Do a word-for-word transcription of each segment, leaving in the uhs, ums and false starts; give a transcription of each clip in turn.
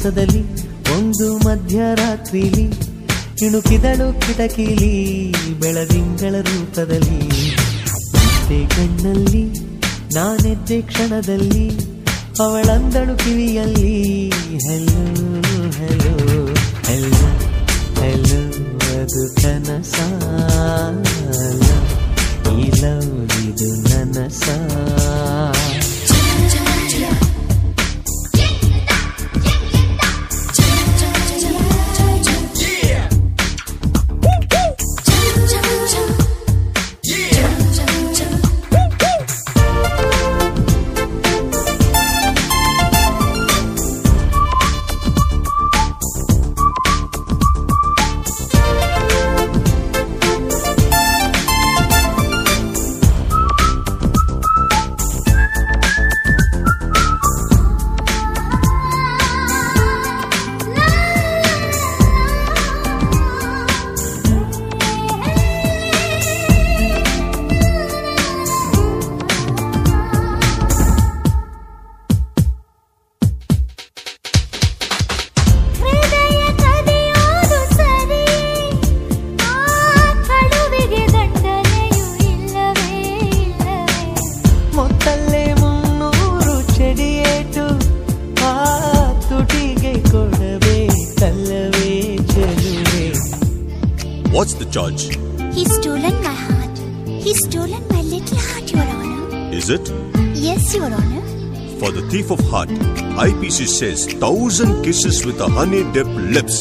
ಮಾಸದಲ್ಲಿ ಒಂದು ಮಧ್ಯರಾತ್ರಿಲಿ ಇಣುಕಿದಳು ಕಿಟಕಿಲಿ ಬೆಳದಿಂಗಳ ರೂಪದಲ್ಲಿ. ನಿದ್ದೆ ಕಣ್ಣಲ್ಲಿ ನಾನೆದ್ದೆ ಕ್ಷಣದಲ್ಲಿ ಅವಳಂದಳು ಕಿವಿಯಲ್ಲಿ ಹೆಲೋ ಹೆಲೋ ಹೆಲೋ ಹೆಲೋ ಅದು ಕನಸಾಲ ಈ ಲವ್ ಇದು ನನಸ. What's the charge? He's stolen my heart. He's stolen my little heart, Your Honor. Is it? Yes, Your Honor. For the thief of heart, I P C says thousand kisses with a honey-dipped lips.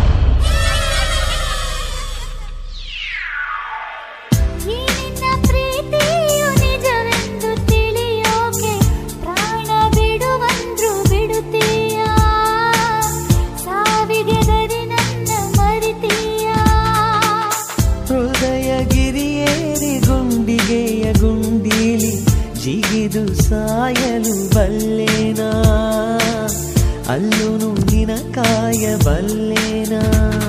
ಜಿಗಿದು ಸಾಯಲು ಬಲ್ಲೇನಾ ಅಲ್ಲೂ ನಿನ ಕಾಯ ಬಲ್ಲೇನಾ.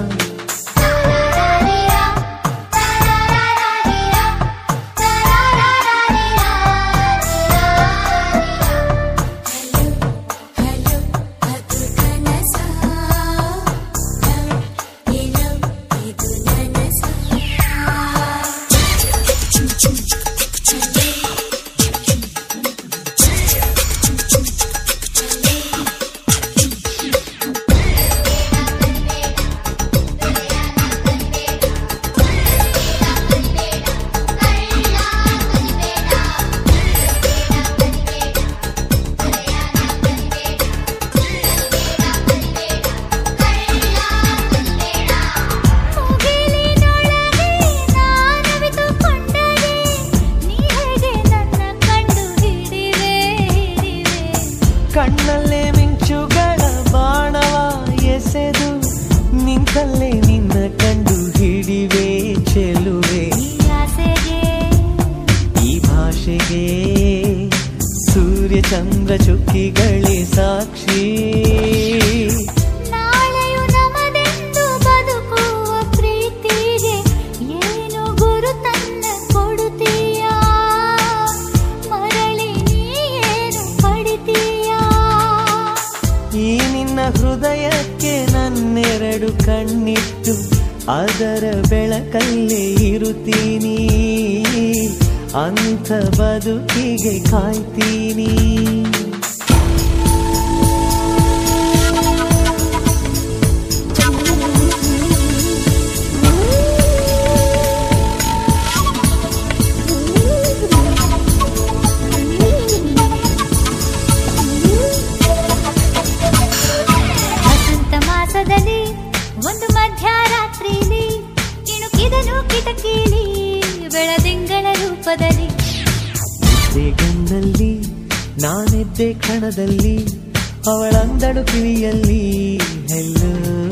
ಕಣ್ಣಲ್ಲೇ ಮಿಂಚುಗಳ ಬಾಣವ ಎಸೆದು ನಿಂತಲ್ಲೇ ನಿನ್ನ ಕಂಡು ಹಿಡಿವೆ ಚೆಲುವೆ. ಈ ಭಾಷೆಗೆ ಸೂರ್ಯ ಚಂದ್ರ ಚುಕ್ಕಿಗಳೇ ಸಾಕ್ಷಿ. ನಾಳೆಯು ನಮದೆಂದು ಬದುಕುವ ಪ್ರೀತಿಗೆ ಏನು ಗುರು ತನ್ನ ಕೊಡುತ್ತೀಯ, ಮರಳಿ ನೀನು ಪಡಿತೀಯ. ಈ ನಿನ್ನ ಹೃದಯಕ್ಕೆ ನನ್ನೆರಡು ಕಣ್ಣಿಟ್ಟು ಅದರ ಬೆಳಕಲ್ಲೇ ಇರುತ್ತೀನಿ, ಅಂಥ ಬದುಕಿಗೆ ಕಾಯ್ತೀನಿ. ಒಂದು ಮಧ್ಯರಾತ್ರಿಲಿ ಇಣುಕಿದನು ಕಿಟಕಿಲಿ ಬೆಳದಿಂಗಳ ರೂಪದಲ್ಲಿ. ನಿದ್ದೆ ಗಣ್ಣಲ್ಲಿ ನಾನೆದ್ದೆ ಕ್ಷಣದಲ್ಲಿ ಅವಳಂದಳು ಕಿವಿಯಲ್ಲಿ ಹೆಲ್ಲೋ